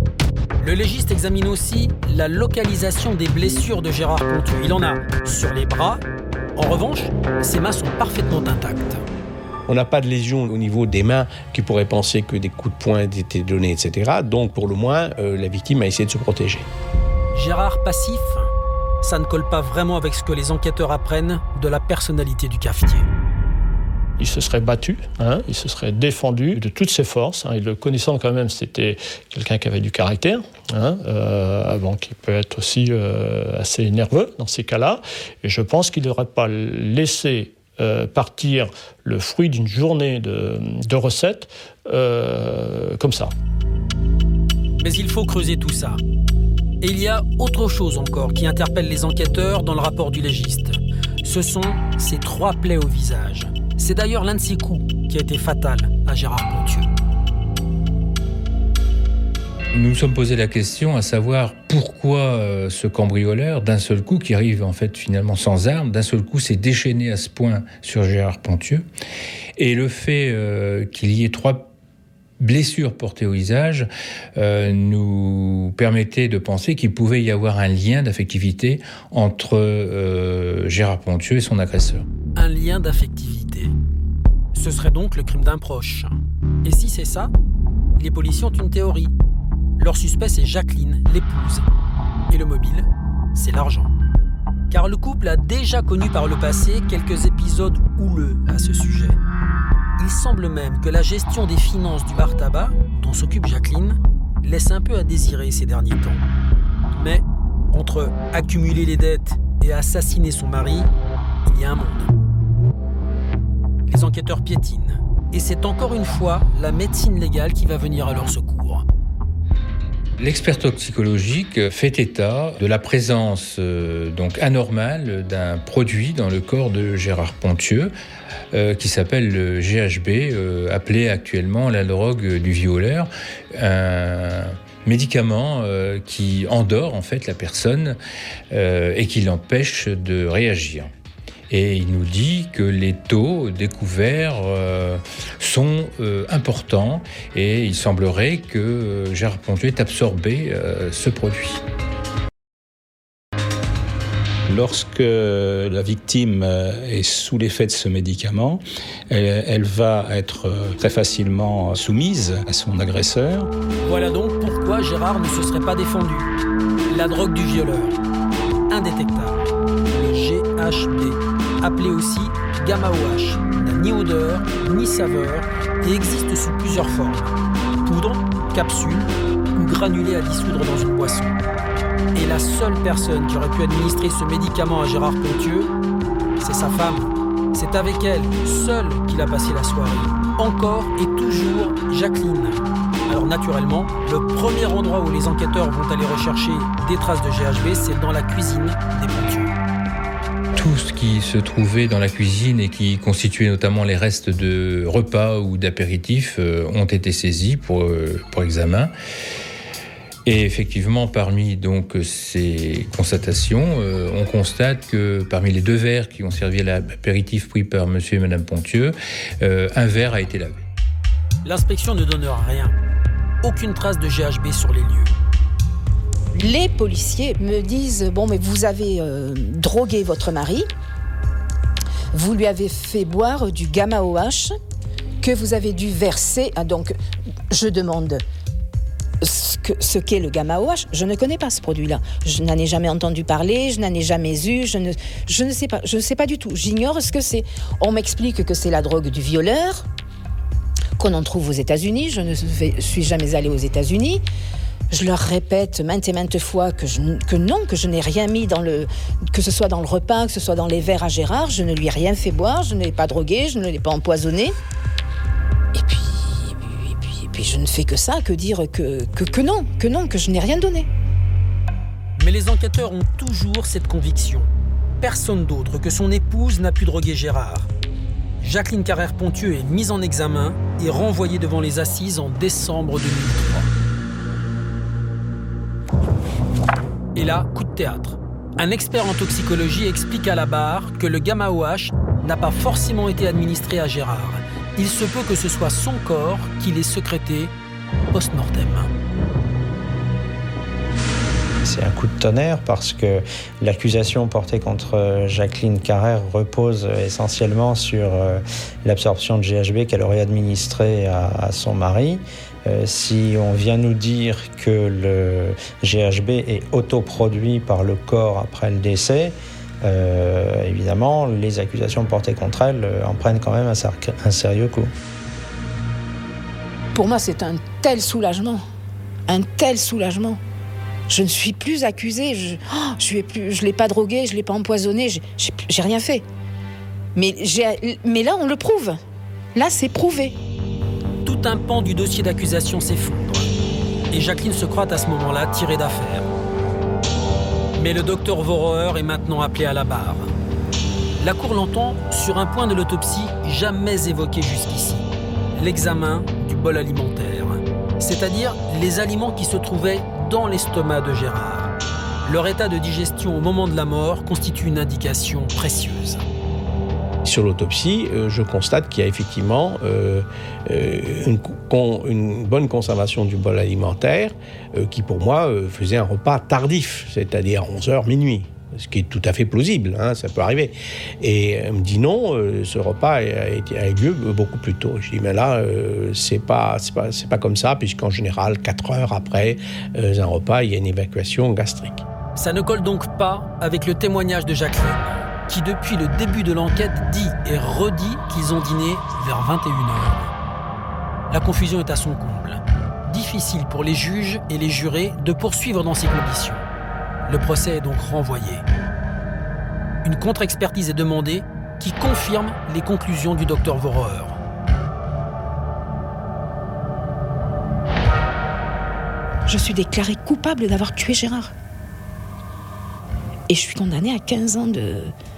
Le légiste examine aussi la localisation des blessures de Gérard Pontieux. Il en a sur les bras. En revanche, ses mains sont parfaitement intactes. On n'a pas de lésion au niveau des mains qui pourraient penser que des coups de poing étaient donnés, et cetera. Donc, pour le moins, euh, la victime a essayé de se protéger. Gérard passif, ça ne colle pas vraiment avec ce que les enquêteurs apprennent de la personnalité du cafetier. il se serait battu, hein, il se serait défendu de toutes ses forces. Hein, et le connaissant quand même, c'était quelqu'un qui avait du caractère, hein, euh, bon, qui peut être aussi euh, assez nerveux dans ces cas-là. Et je pense qu'il n'aurait pas laissé euh, partir le fruit d'une journée de, de recettes euh, comme ça. Mais il faut creuser tout ça. Et il y a autre chose encore qui interpelle les enquêteurs dans le rapport du légiste. Ce sont ces trois plaies au visage. C'est d'ailleurs l'un de ces coups qui a été fatal à Gérard Ponthieu. Nous nous sommes posé la question à savoir pourquoi euh, ce cambrioleur, d'un seul coup, qui arrive en fait finalement sans arme, d'un seul coup s'est déchaîné à ce point sur Gérard Ponthieu. Et le fait euh, qu'il y ait trois blessures portées au visage euh, nous permettait de penser qu'il pouvait y avoir un lien d'affectivité entre euh, Gérard Ponthieu et son agresseur. Un lien d'affectivité. Ce serait donc le crime d'un proche. Et si c'est ça, les policiers ont une théorie. Leur suspect, c'est Jacqueline, l'épouse. Et le mobile, c'est l'argent. Car le couple a déjà connu par le passé quelques épisodes houleux à ce sujet. Il semble même que la gestion des finances du bar tabac, dont s'occupe Jacqueline, laisse un peu à désirer ces derniers temps. Mais entre accumuler les dettes et assassiner son mari, il y a un monde. Les enquêteurs piétinent. Et c'est encore une fois la médecine légale qui va venir à leur secours. L'expert toxicologique fait état de la présence euh, donc anormale d'un produit dans le corps de Gérard Ponthieu euh, qui s'appelle le G H B, euh, appelé actuellement la drogue du violeur, un médicament euh, qui endort en fait la personne euh, et qui l'empêche de réagir. Et il nous dit que les taux découverts euh, sont euh, importants et il semblerait que euh, Gérard Ponthieu ait absorbé euh, ce produit. Lorsque la victime est sous l'effet de ce médicament, elle, elle va être très facilement soumise à son agresseur. Voilà donc pourquoi Gérard ne se serait pas défendu. La drogue du violeur, indétectable, le G H B, appelé aussi gamma O H, n'a ni odeur ni saveur et existe sous plusieurs formes. Poudre, capsule ou granulé à dissoudre dans une boisson. Et la seule personne qui aurait pu administrer ce médicament à Gérard Ponthieu, c'est sa femme. C'est avec elle, seule, qu'il a passé la soirée. Encore et toujours Jacqueline. Alors naturellement, le premier endroit où les enquêteurs vont aller rechercher des traces de G H B, c'est dans la cuisine des Ponthieu. Tout ce qui se trouvait dans la cuisine et qui constituait notamment les restes de repas ou d'apéritifs euh, ont été saisis pour, euh, pour examen. Et effectivement, parmi donc ces constatations, euh, on constate que parmi les deux verres qui ont servi à l'apéritif pris par monsieur et madame Ponthieu, euh, un verre a été lavé. L'inspection ne donne rien. Aucune trace de G H B sur les lieux. Les policiers me disent « Bon, mais vous avez euh, drogué votre mari, vous lui avez fait boire du gamma O H que vous avez dû verser. » Ah, donc, je demande ce, que, ce qu'est le gamma O H. Je ne connais pas ce produit-là. Je n'en ai jamais entendu parler, je n'en ai jamais eu, je ne, je ne sais pas, je ne sais pas du tout. J'ignore ce que c'est. On m'explique que c'est la drogue du violeur, qu'on en trouve aux États-Unis. Je ne suis jamais allée aux États-Unis. Je leur répète maintes et maintes fois que, je, que non, que je n'ai rien mis dans le... que ce soit dans le repas, que ce soit dans les verres à Gérard, je ne lui ai rien fait boire, je ne l'ai pas drogué, je ne l'ai pas empoisonné. Et puis, et puis, et puis je ne fais que ça, que dire que, que, que non, que non, que je n'ai rien donné. Mais les enquêteurs ont toujours cette conviction. Personne d'autre que son épouse n'a pu droguer Gérard. Jacqueline Carrère-Ponthieu est mise en examen et renvoyée devant les assises en décembre deux mille trois. Et là, coup de théâtre. Un expert en toxicologie explique à la barre que le gamma O H n'a pas forcément été administré à Gérard. Il se peut que ce soit son corps qui l'ait sécrété post-mortem. C'est un coup de tonnerre parce que l'accusation portée contre Jacqueline Carrère repose essentiellement sur l'absorption de G H B qu'elle aurait administré à, à son mari. Euh, si on vient nous dire que le G H B est autoproduit par le corps après le décès, euh, évidemment, les accusations portées contre elle euh, en prennent quand même un, ser- un sérieux coup. Pour moi, c'est un tel soulagement, un tel soulagement. Je ne suis plus accusée, je oh, je ne l'ai pas droguée, je ne l'ai pas empoisonnée, j'ai, j'ai, j'ai rien fait. Mais, j'ai, mais là, on le prouve. Là, c'est prouvé. Tout un pan du dossier d'accusation s'effondre. Et Jacqueline se croit à ce moment-là tirée d'affaire. Mais le docteur Vorauer est maintenant appelé à la barre. La Cour l'entend sur un point de l'autopsie jamais évoqué jusqu'ici. L'examen du bol alimentaire. C'est-à-dire les aliments qui se trouvaient dans l'estomac de Gérard. Leur état de digestion au moment de la mort constitue une indication précieuse. Sur l'autopsie, euh, je constate qu'il y a effectivement euh, euh, une, con, une bonne conservation du bol alimentaire euh, qui, pour moi, euh, faisait un repas tardif, c'est-à-dire onze heures, minuit. Ce qui est tout à fait plausible, hein, ça peut arriver. Et elle me dit non, euh, ce repas a, a, a eu lieu beaucoup plus tôt. Je dis mais là, euh, c'est pas, c'est pas, c'est pas comme ça, puisqu'en général, quatre heures après euh, un repas, il y a une évacuation gastrique. Ça ne colle donc pas avec le témoignage de Jacqueline, qui depuis le début de l'enquête dit et redit qu'ils ont dîné vers vingt et une heures. La confusion est à son comble. Difficile pour les juges et les jurés de poursuivre dans ces conditions. Le procès est donc renvoyé. Une contre-expertise est demandée qui confirme les conclusions du docteur Vorauer. Je suis déclarée coupable d'avoir tué Gérard. Et je suis condamnée à quinze ans de...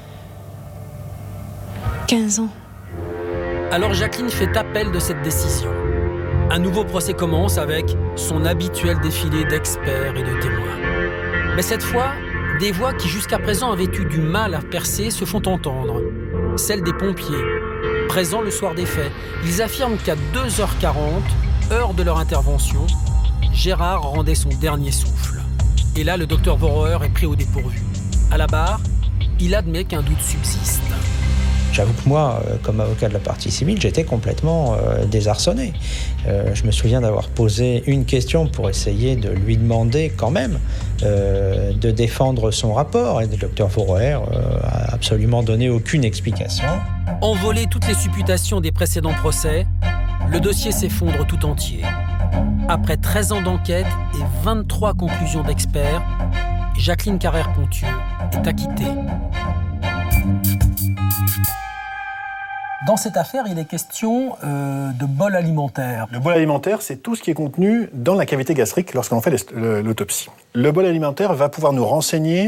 quinze ans. Alors Jacqueline fait appel de cette décision. Un nouveau procès commence avec son habituel défilé d'experts et de témoins. Mais cette fois, des voix qui jusqu'à présent avaient eu du mal à percer se font entendre. Celles des pompiers, présents le soir des faits. Ils affirment qu'à deux heures quarante, heure de leur intervention, Gérard rendait son dernier souffle. Et là, le docteur Vorauer est pris au dépourvu. À la barre, il admet qu'un doute subsiste. J'avoue que moi, comme avocat de la partie civile, j'étais complètement euh, désarçonné. Euh, je me souviens d'avoir posé une question pour essayer de lui demander quand même euh, de défendre son rapport. Et le docteur Vorauer euh, a absolument donné aucune explication. Envolé toutes les supputations des précédents procès, le dossier s'effondre tout entier. Après treize ans d'enquête et vingt-trois conclusions d'experts, Jacqueline Carrère-Ponthieu est acquittée. Dans cette affaire, il est question euh, de bol alimentaire. Le bol alimentaire, c'est tout ce qui est contenu dans la cavité gastrique lorsqu'on fait l'autopsie. Le bol alimentaire va pouvoir nous renseigner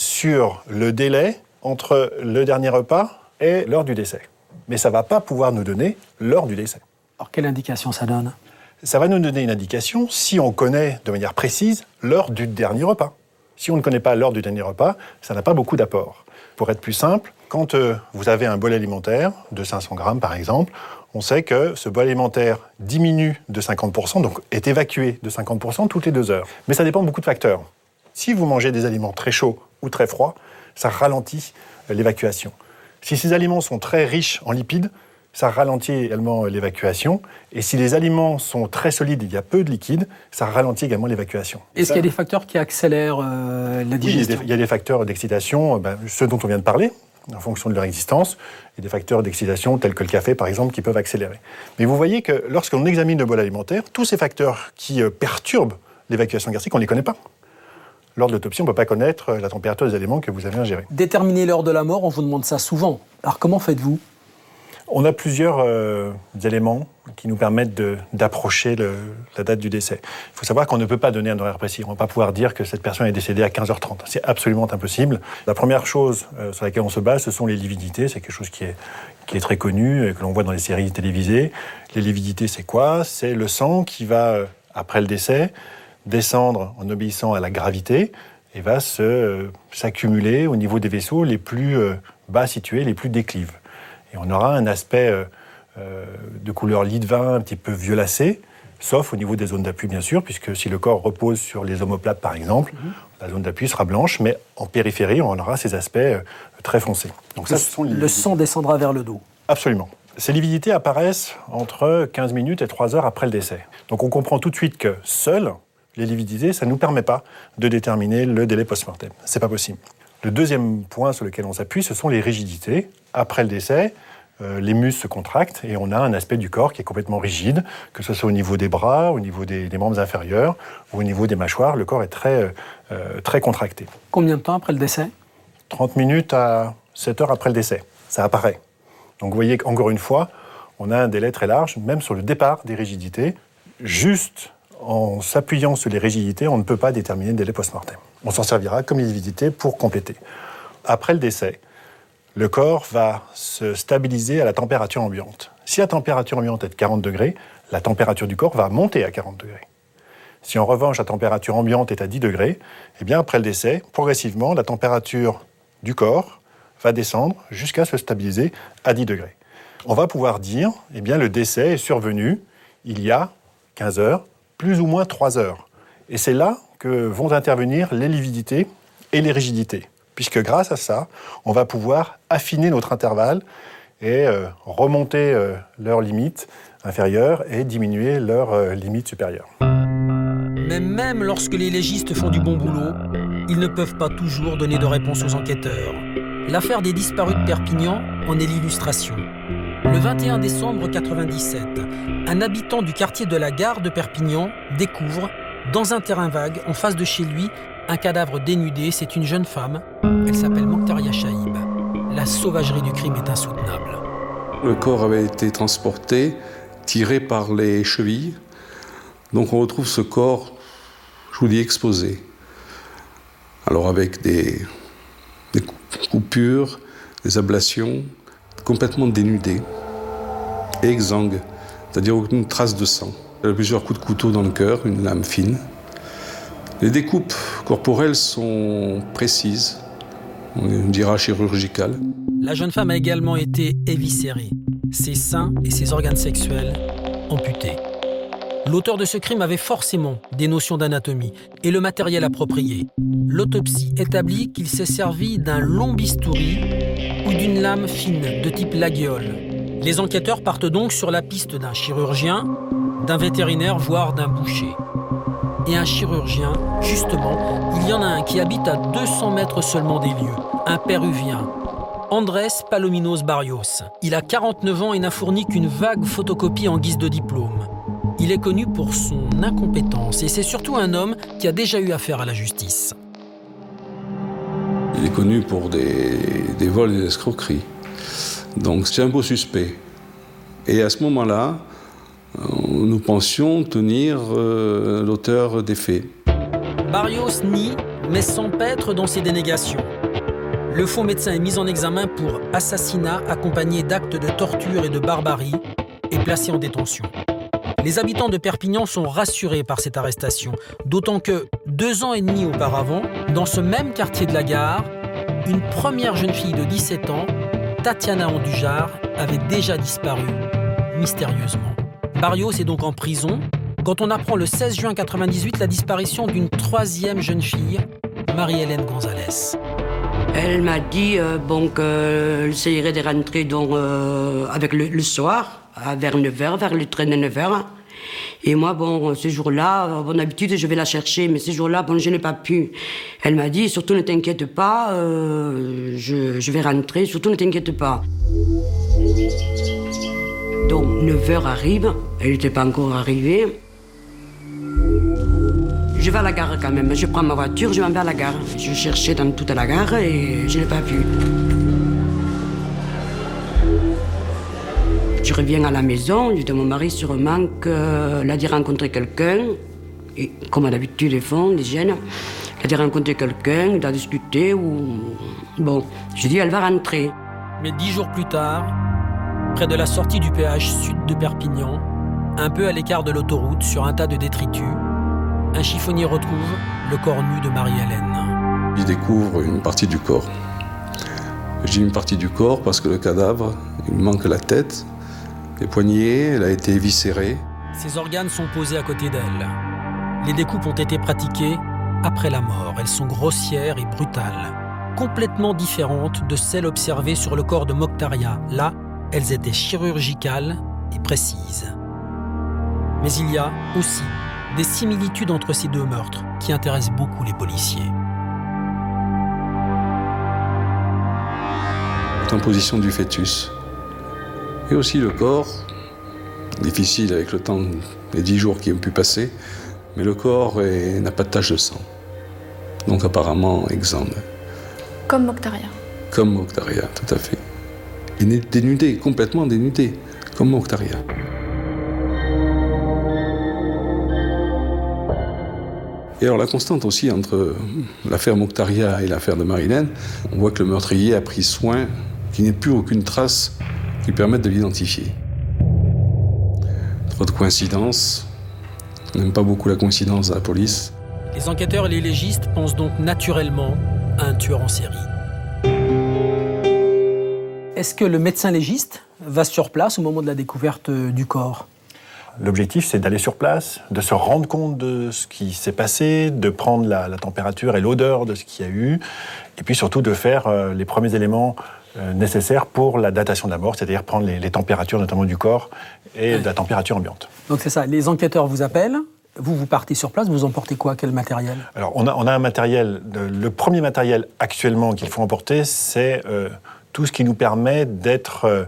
sur le délai entre le dernier repas et l'heure du décès. Mais ça ne va pas pouvoir nous donner l'heure du décès. Alors, quelle indication ça donne ? Ça va nous donner une indication si on connaît de manière précise l'heure du dernier repas. Si on ne connaît pas l'heure du dernier repas, ça n'a pas beaucoup d'apport. Pour être plus simple, quand euh, vous avez un bol alimentaire de cinq cents grammes par exemple, on sait que ce bol alimentaire diminue de cinquante pour cent, donc est évacué de cinquante pour cent toutes les deux heures. Mais ça dépend de beaucoup de facteurs. Si vous mangez des aliments très chauds ou très froids, ça ralentit l'évacuation. Si ces aliments sont très riches en lipides, ça ralentit également l'évacuation. Et si les aliments sont très solides, il y a peu de liquide, ça ralentit également l'évacuation. Est-ce ça, qu'il y a des facteurs qui accélèrent euh, la digestion ? Oui, il y a des facteurs d'excitation, ben, ceux dont on vient de parler, en fonction de leur existence, et des facteurs d'excitation tels que le café, par exemple, qui peuvent accélérer. Mais vous voyez que lorsqu'on examine le bol alimentaire, tous ces facteurs qui euh, perturbent l'évacuation gastrique, on ne les connaît pas. Lors de l'autopsie, on ne peut pas connaître la température des aliments que vous avez ingérés. Déterminer l'heure de la mort, on vous demande ça souvent. Alors comment faites-vous ? On a plusieurs euh, éléments qui nous permettent de, d'approcher le, la date du décès. Il faut savoir qu'on ne peut pas donner un horaire précis. On ne va pas pouvoir dire que cette personne est décédée à quinze heures trente. C'est absolument impossible. La première chose euh, sur laquelle on se base, ce sont les lividités. C'est quelque chose qui est, qui est très connu et que l'on voit dans les séries télévisées. Les lividités, c'est quoi ? C'est le sang qui va, euh, après le décès, descendre en obéissant à la gravité et va se, euh, s'accumuler au niveau des vaisseaux les plus euh, bas situés, les plus déclives. Et on aura un aspect euh, euh, de couleur lit de vin un petit peu violacé, sauf au niveau des zones d'appui, bien sûr, puisque si le corps repose sur les omoplates, par exemple, mmh. la zone d'appui sera blanche, mais en périphérie, on aura ces aspects euh, très foncés. Donc ça, le, ce sont les le sang descendra vers le dos. Absolument. Ces lividités apparaissent entre quinze minutes et trois heures après le décès. Donc on comprend tout de suite que seules les lividités, ça ne nous permet pas de déterminer le délai post-mortem. C'est pas possible. Le deuxième point sur lequel on s'appuie, ce sont les rigidités. Après le décès, euh, les muscles se contractent et on a un aspect du corps qui est complètement rigide, que ce soit au niveau des bras, au niveau des, des membres inférieurs ou au niveau des mâchoires. Le corps est très, euh, très contracté. Combien de temps après le décès ? trente minutes à sept heures après le décès. Ça apparaît. Donc vous voyez qu'encore une fois, on a un délai très large, même sur le départ des rigidités. Juste en s'appuyant sur les rigidités, on ne peut pas déterminer le délai post-mortem. On s'en servira comme lividité pour compléter. Après le décès, le corps va se stabiliser à la température ambiante. Si la température ambiante est de quarante degrés, la température du corps va monter à quarante degrés. Si en revanche la température ambiante est à dix degrés, eh bien après le décès, progressivement, la température du corps va descendre jusqu'à se stabiliser à dix degrés. On va pouvoir dire, eh bien le décès est survenu il y a quinze heures, plus ou moins trois heures. Et c'est là que vont intervenir les lividités et les rigidités, puisque grâce à ça, on va pouvoir affiner notre intervalle et euh, remonter euh, leurs limites inférieures et diminuer leurs euh, limites supérieures. Mais même lorsque les légistes font du bon boulot, ils ne peuvent pas toujours donner de réponse aux enquêteurs. L'affaire des disparus de Perpignan en est l'illustration. Le vingt et un décembre quatre-vingt-dix-sept, un habitant du quartier de la Gare de Perpignan découvre, dans un terrain vague, en face de chez lui, un cadavre dénudé. C'est une jeune femme. Elle s'appelle Mokhtaria Chaïb. La sauvagerie du crime est insoutenable. Le corps avait été transporté, tiré par les chevilles. Donc on retrouve ce corps, je vous dis, exposé. Alors avec des, des coupures, des ablations, complètement dénudé et exsangue, c'est-à-dire aucune trace de sang. Il y a plusieurs coups de couteau dans le cœur, une lame fine. Les découpes corporelles sont précises, on dira chirurgicales. La jeune femme a également été éviscérée, ses seins et ses organes sexuels amputés. L'auteur de ce crime avait forcément des notions d'anatomie et le matériel approprié. L'autopsie établit qu'il s'est servi d'un long bistouri ou d'une lame fine de type laguiole. Les enquêteurs partent donc sur la piste d'un chirurgien, d'un vétérinaire, voire d'un boucher. Et un chirurgien, justement, il y en a un qui habite à deux cents mètres seulement des lieux, un Péruvien, Andrés Palominos Barrios. Il a quarante-neuf ans et n'a fourni qu'une vague photocopie en guise de diplôme. Il est connu pour son incompétence et c'est surtout un homme qui a déjà eu affaire à la justice. Il est connu pour des, des vols et des escroqueries. Donc c'est un beau suspect. Et à ce moment-là, nous pensions tenir euh, l'auteur des faits. Barrios nie, mais s'empêtre dans ses dénégations. Le faux médecin est mis en examen pour assassinat accompagné d'actes de torture et de barbarie et placé en détention. Les habitants de Perpignan sont rassurés par cette arrestation, d'autant que, deux ans et demi auparavant, dans ce même quartier de la Gare, une première jeune fille de dix-sept ans, Tatiana Andujar, avait déjà disparu, mystérieusement. Barrios est donc en prison quand on apprend le seize juin quatre-vingt-dix-huit la disparition d'une troisième jeune fille, Marie-Hélène Gonzalez. Elle m'a dit euh, bon, qu'elle essayerait de rentrer donc, euh, avec le, le soir, vers neuf heures, vers le train de neuf heures. Et moi, bon, ce jour-là, bon, d'habitude, je vais la chercher, mais ce jour-là, bon, je n'ai pas pu. Elle m'a dit, surtout ne t'inquiète pas, euh, je, je vais rentrer, surtout ne t'inquiète pas. Donc, neuf heures arrive, elle n'était pas encore arrivée. Je vais à la gare quand même, je prends ma voiture, je m'en vais à la gare. Je cherchais dans toute la gare et je n'ai pas pu. Je reviens à la maison, je dis à mon mari sûrement qu'elle a dû rencontrer quelqu'un, et comme d'habitude les font, les jeunes, elle a dû rencontrer quelqu'un, elle a discuté, ou... Bon, je dis elle va rentrer. Mais dix jours plus tard, près de la sortie du péage sud de Perpignan, un peu à l'écart de l'autoroute, sur un tas de détritus, un chiffonnier retrouve le corps nu de Marie-Hélène. Il découvre une partie du corps. Je dis une partie du corps parce que le cadavre, il manque la tête, les poignets, elle a été éviscérée. Ses organes sont posés à côté d'elle. Les découpes ont été pratiquées après la mort. Elles sont grossières et brutales, complètement différentes de celles observées sur le corps de Mokhtaria. Là, elles étaient chirurgicales et précises. Mais il y a aussi des similitudes entre ces deux meurtres qui intéressent beaucoup les policiers. décomposition du fœtus. Et aussi le corps, difficile avec le temps des dix jours qui ont pu passer, mais le corps est, n'a pas de tache de sang. Donc apparemment exsangue. Comme Mokhtaria. Comme Mokhtaria, tout à fait. Et dénudé, complètement dénudé, comme Mokhtaria. Et alors la constante aussi entre l'affaire Mokhtaria et l'affaire de Marilène, on voit que le meurtrier a pris soin qu'il n'y ait plus aucune trace qui permette de l'identifier. Trop de coïncidences. On n'aime pas beaucoup la coïncidence de la police. Les enquêteurs et les légistes pensent donc naturellement à un tueur en série. Est-ce que le médecin légiste va sur place au moment de la découverte du corps ? L'objectif, c'est d'aller sur place, de se rendre compte de ce qui s'est passé, de prendre la, la température et l'odeur de ce qu'il y a eu, et puis surtout de faire euh, les premiers éléments euh, nécessaires pour la datation de la mort, c'est-à-dire prendre les, les températures notamment du corps et de la température ambiante. Donc c'est ça, les enquêteurs vous appellent, vous, vous partez sur place, vous emportez quoi, quel matériel ? Alors on a, on a un matériel, le premier matériel actuellement qu'il faut emporter, c'est euh, tout ce qui nous permet d'être euh,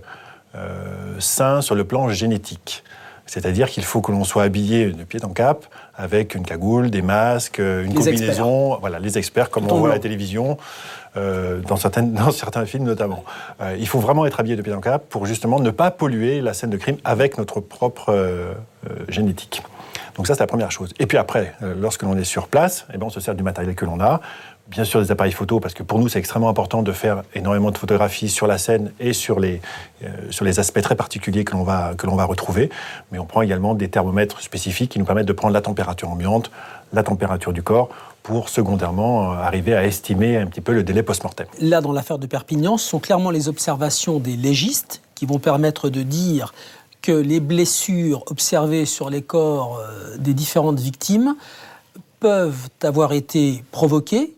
euh, sain sur le plan génétique. C'est-à-dire qu'il faut que l'on soit habillé de pied en cap, avec une cagoule, des masques, une les combinaison, experts. Voilà, les experts, comme on voit à la télévision, euh, dans, certaines, dans certains films notamment. Euh, il faut vraiment être habillé de pied en cap pour justement ne pas polluer la scène de crime avec notre propre euh, euh, génétique. Donc ça, c'est la première chose. Et puis après, euh, lorsque l'on est sur place, eh ben, on se sert du matériel que l'on a. Bien sûr, des appareils photo, parce que pour nous, c'est extrêmement important de faire énormément de photographies sur la scène et sur les, euh, sur les aspects très particuliers que l'on va, que l'on va retrouver. Mais on prend également des thermomètres spécifiques qui nous permettent de prendre la température ambiante, la température du corps, pour secondairement euh, arriver à estimer un petit peu le délai post-mortem. Là, dans l'affaire de Perpignan, ce sont clairement les observations des légistes qui vont permettre de dire que les blessures observées sur les corps euh, des différentes victimes peuvent avoir été provoquées,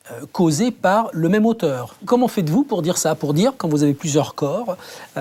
causé par le même auteur. Comment faites-vous pour dire ça ? Pour dire, quand vous avez plusieurs corps,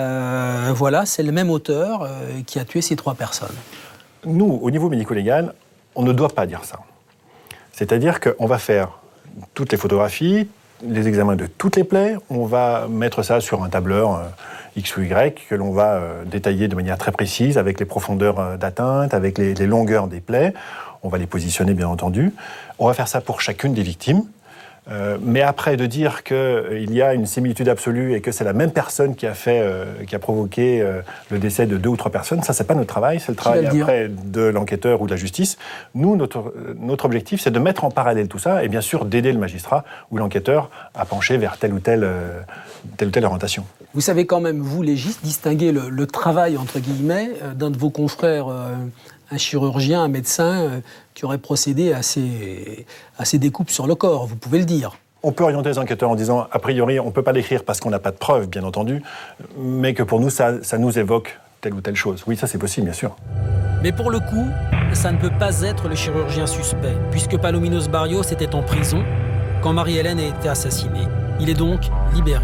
euh, voilà, c'est le même auteur euh, qui a tué ces trois personnes. Nous, au niveau médico-légal, on ne doit pas dire ça. C'est-à-dire qu'on va faire toutes les photographies, les examens de toutes les plaies, on va mettre ça sur un tableur euh, X ou Y, que l'on va euh, détailler de manière très précise, avec les profondeurs euh, d'atteinte, avec les, les longueurs des plaies. On va les positionner, bien entendu. On va faire ça pour chacune des victimes. Euh, mais après, de dire qu'il euh, y a une similitude absolue et que c'est la même personne qui a, fait, euh, qui a provoqué euh, le décès de deux ou trois personnes, ça, c'est pas notre travail, c'est le travail après de l'enquêteur ou de la justice. Nous, notre, notre objectif, c'est de mettre en parallèle tout ça et bien sûr d'aider le magistrat ou l'enquêteur à pencher vers telle ou telle, euh, telle ou telle orientation. Vous savez quand même, vous, légistes, distinguer le, le travail, entre guillemets, d'un de vos confrères, euh, un chirurgien, un médecin, euh, qui aurait procédé à ces, à ces découpes sur le corps, vous pouvez le dire. On peut orienter les enquêteurs en disant, a priori, on ne peut pas l'écrire parce qu'on n'a pas de preuves, bien entendu, mais que pour nous, ça, ça nous évoque telle ou telle chose. Oui, ça c'est possible, bien sûr. Mais pour le coup, ça ne peut pas être le chirurgien suspect, puisque Palominos Barrios était en prison quand Marie-Hélène a été assassinée. Il est donc libéré.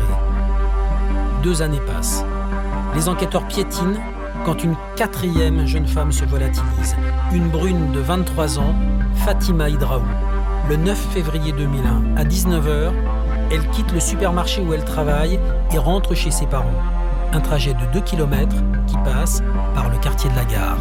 Deux années passent. Les enquêteurs piétinent quand une quatrième jeune femme se volatilise. Une brune de vingt-trois ans, Fatima Hidraou. Le neuf février deux mille un, à dix-neuf heures, elle quitte le supermarché où elle travaille et rentre chez ses parents. Un trajet de deux kilomètres qui passe par le quartier de la Gare.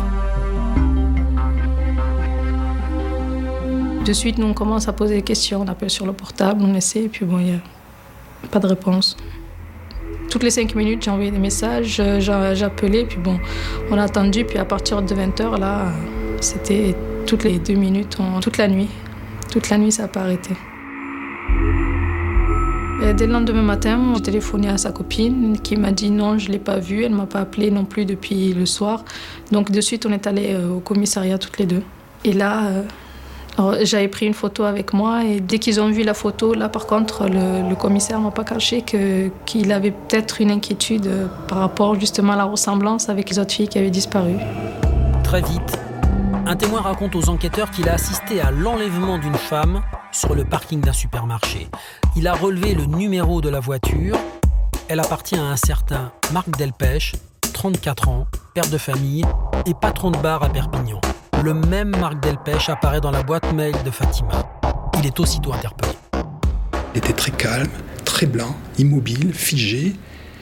De suite, nous, on commence à poser des questions. On appelle sur le portable, on essaie, et puis bon, il n'y a pas de réponse. Toutes les cinq minutes, j'ai envoyé des messages, j'appelais, puis bon, on a attendu, puis à partir de vingt heures, là, c'était toutes les deux minutes, on, toute la nuit. Toute la nuit, ça n'a pas arrêté. Et dès le lendemain matin, j'ai téléphoné à sa copine qui m'a dit non, je ne l'ai pas vue, elle ne m'a pas appelé non plus depuis le soir. Donc de suite, on est allés au commissariat toutes les deux. Et là, alors, j'avais pris une photo avec moi et dès qu'ils ont vu la photo, là par contre, le, le commissaire ne m'a pas caché que, qu'il avait peut-être une inquiétude par rapport justement à la ressemblance avec les autres filles qui avaient disparu. Très vite, un témoin raconte aux enquêteurs qu'il a assisté à l'enlèvement d'une femme sur le parking d'un supermarché. Il a relevé le numéro de la voiture. Elle appartient à un certain Marc Delpech, trente-quatre ans, père de famille et patron de bar à Perpignan. Le même Marc Delpech apparaît dans la boîte mail de Fatima. Il est aussitôt interpellé. Il était très calme, très blanc, immobile, figé.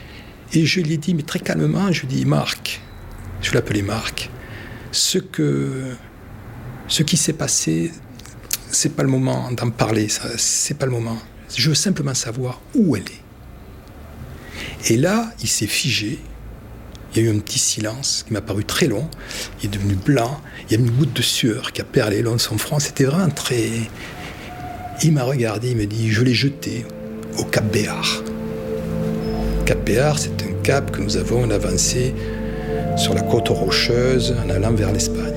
Et je lui ai dit, mais très calmement, je lui ai dit, Marc, je l'appelais Marc, ce, que, ce qui s'est passé, c'est pas le moment d'en parler, ça, c'est pas le moment. Je veux simplement savoir où elle est. Et là, il s'est figé, il y a eu un petit silence qui m'a paru très long, il est devenu blanc, il y a une goutte de sueur qui a perlé le long de son front, c'était vraiment très... Il m'a regardé, il me dit, je l'ai jetée au Cap Béar. Cap Béar, c'est un cap que nous avons avancé sur la côte rocheuse en allant vers l'Espagne.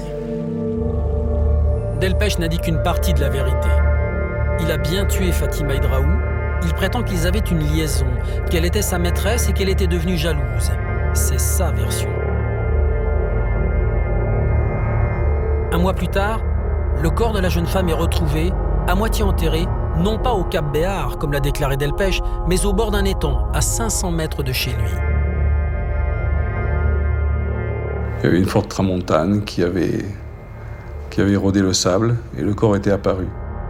Delpech n'a dit qu'une partie de la vérité. Il a bien tué Fatima Hidraou. Il prétend qu'ils avaient une liaison, qu'elle était sa maîtresse et qu'elle était devenue jalouse. C'est sa version. Un mois plus tard, le corps de la jeune femme est retrouvé, à moitié enterré, non pas au Cap Béar, comme l'a déclaré Delpech, mais au bord d'un étang, à cinq cents mètres de chez lui. Il y avait une forte tramontane qui avait, qui avait érodé le sable et le corps était apparu.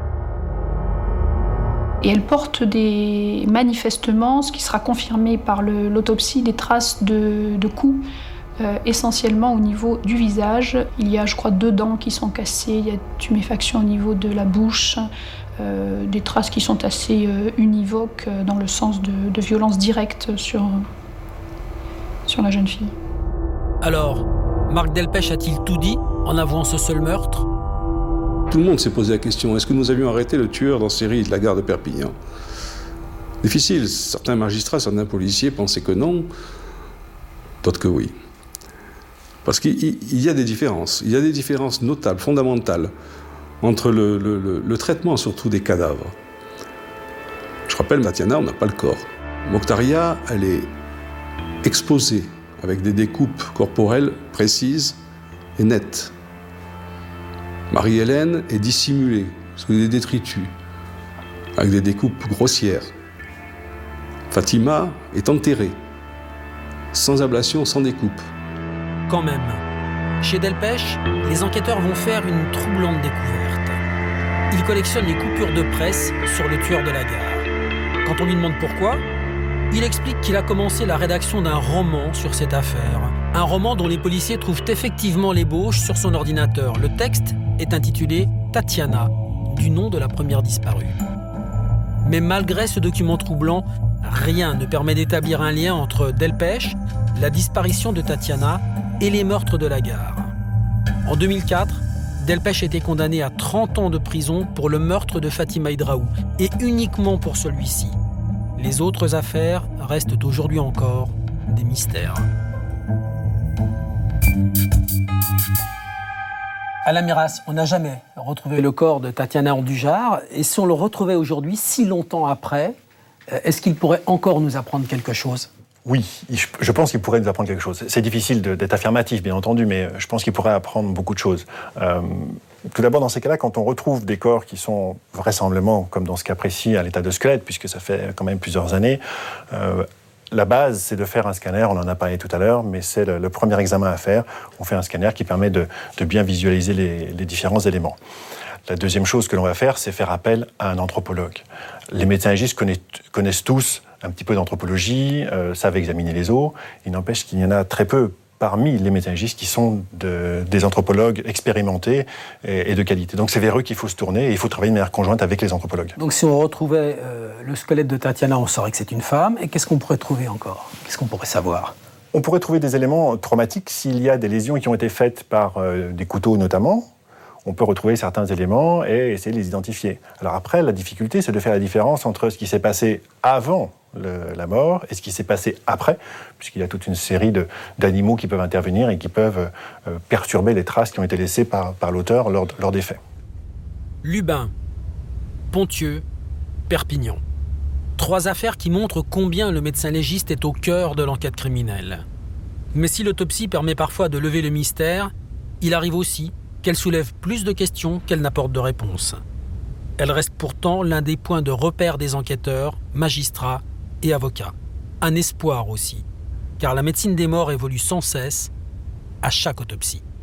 Et elle porte des, manifestement, ce qui sera confirmé par le, l'autopsie, des traces de, de coups, euh, essentiellement au niveau du visage. Il y a, je crois, deux dents qui sont cassées, il y a tuméfaction au niveau de la bouche, euh, des traces qui sont assez euh, univoques euh, dans le sens de, de violence directe sur, sur la jeune fille. Alors, Marc Delpech a-t-il tout dit en avouant ce seul meurtre ? Tout le monde s'est posé la question, est-ce que nous avions arrêté le tueur dans série de la gare de Perpignan ? Difficile, certains magistrats, certains policiers pensaient que non, d'autres que oui. Parce qu'il il y a des différences, il y a des différences notables, fondamentales, entre le, le, le, le traitement surtout des cadavres. Je rappelle, Matiana, on n'a pas le corps. Mokhtaria, elle est exposée avec des découpes corporelles précises et nettes. Marie-Hélène est dissimulée sous des détritus, avec des découpes grossières. Fatima est enterrée, sans ablation, sans découpe. Quand même, chez Delpech, les enquêteurs vont faire une troublante découverte. Ils collectionnent les coupures de presse sur le tueur de la gare. Quand on lui demande pourquoi, il explique qu'il a commencé la rédaction d'un roman sur cette affaire. Un roman dont les policiers trouvent effectivement l'ébauche sur son ordinateur. Le texte est intitulé « Tatiana », du nom de la première disparue. Mais malgré ce document troublant, rien ne permet d'établir un lien entre Delpech, la disparition de Tatiana et les meurtres de la gare. En deux mille quatre, Delpech a été condamné à trente ans de prison pour le meurtre de Fatima Hidraou, et uniquement pour celui-ci. Les autres affaires restent aujourd'hui encore des mystères. Alain Miras, on n'a jamais retrouvé le corps de Tatiana Andujar. Et si on le retrouvait aujourd'hui, si longtemps après, est-ce qu'il pourrait encore nous apprendre quelque chose ? Oui, je pense qu'il pourrait nous apprendre quelque chose. C'est difficile d'être affirmatif, bien entendu, mais je pense qu'il pourrait apprendre beaucoup de choses. Euh, tout d'abord, dans ces cas-là, quand on retrouve des corps qui sont vraisemblablement, comme dans ce cas précis, à l'état de squelette, puisque ça fait quand même plusieurs années, euh, la base, c'est de faire un scanner, on en a parlé tout à l'heure, mais c'est le, le premier examen à faire. On fait un scanner qui permet de, de bien visualiser les, les différents éléments. La deuxième chose que l'on va faire, c'est faire appel à un anthropologue. Les médecins légistes connaissent, connaissent tous un petit peu d'anthropologie, euh, savent examiner les os. Il n'empêche qu'il y en a très peu parmi les médecins légistes qui sont de, des anthropologues expérimentés et, et de qualité. Donc c'est vers eux qu'il faut se tourner et il faut travailler de manière conjointe avec les anthropologues. Donc si on retrouvait euh, le squelette de Tatiana, on saurait que c'est une femme. Et qu'est-ce qu'on pourrait trouver encore ? Qu'est-ce qu'on pourrait savoir ? On pourrait trouver des éléments traumatiques s'il y a des lésions qui ont été faites par euh, des couteaux notamment. On peut retrouver certains éléments et essayer de les identifier. Alors après, la difficulté, c'est de faire la différence entre ce qui s'est passé avant le, la mort et ce qui s'est passé après, puisqu'il y a toute une série de, d'animaux qui peuvent intervenir et qui peuvent euh, perturber les traces qui ont été laissées par, par l'auteur lors, lors des faits. Lubin, Ponthieu, Perpignan. Trois affaires qui montrent combien le médecin légiste est au cœur de l'enquête criminelle. Mais si l'autopsie permet parfois de lever le mystère, il arrive aussi qu'elle soulève plus de questions qu'elle n'apporte de réponses. Elle reste pourtant l'un des points de repère des enquêteurs, magistrats et avocats. Un espoir aussi, car la médecine des morts évolue sans cesse à chaque autopsie.